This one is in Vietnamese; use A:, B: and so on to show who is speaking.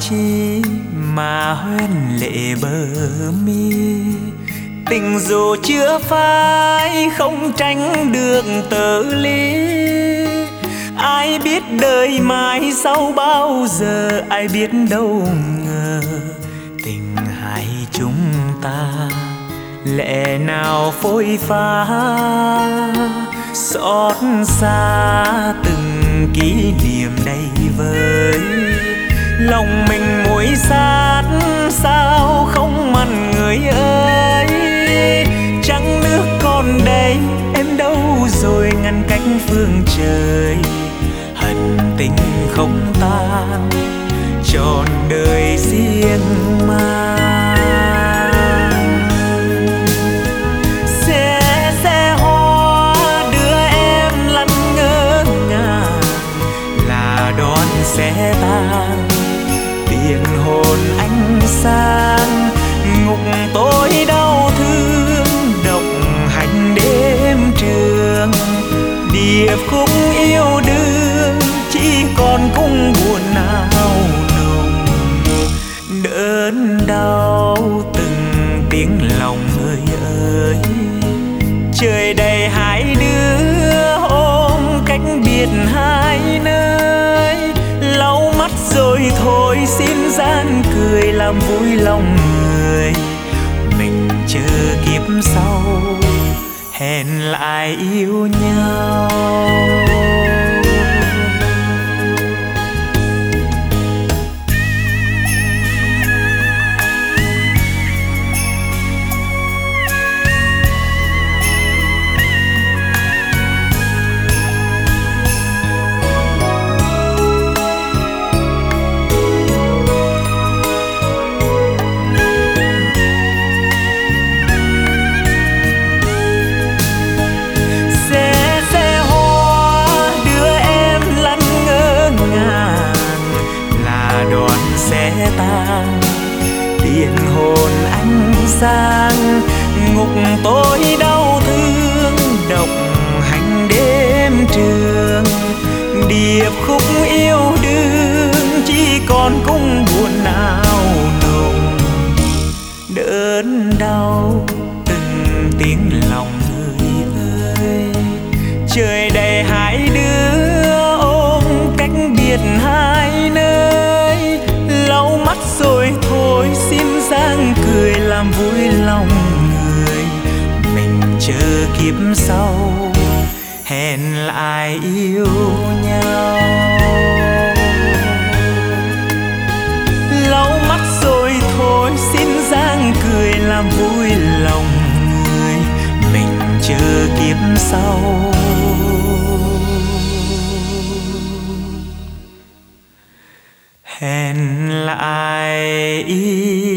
A: chi mà hoen lệ bờ mi. Tình dù chưa phai không tránh được tơ lý. Ai biết đời mai sau bao giờ, ai biết đâu ngờ tình hai chúng ta lẽ nào phôi pha. Xót xa từng kỷ niệm đầy vơi, lòng mình muối sát sao không mặn người ơi. Trăng nước còn đây em đâu rồi ngăn cách phương trời. Hận tình không tan trọn đời riêng mang. Xe hoa đưa em lăn ngỡ ngàng là đón xe tan. Tiền hồn anh sang ngục tối đau thương độc hành đêm trường. Điệp khúc yêu đương chỉ còn cung buồn nào nồng. Đớn đau từng tiếng lòng người ơi. Trời đầy hai đứa ôm cách biệt hai nơi. Lau mắt rồi thôi xin gian cười làm vui lòng người. Mình chờ kiếp sau hẹn lại yêu nhau. Tiền hồn anh sang ngục tối đau thương độc hành đêm trường. Điệp khúc yêu đương chỉ còn cung buồn não nồng. Đớn đau từng tiếng lòng người ơi. Trời đầy hai đứa ôm cách biệt hai nơi. Lau mắt rồi thôi xin giang cười làm vui lòng người. Mình chờ kiếp sau hẹn lại yêu nhau. Lau mắt rồi thôi xin giang cười làm vui lòng người. Mình chờ kiếp sau hẹn lại yêu.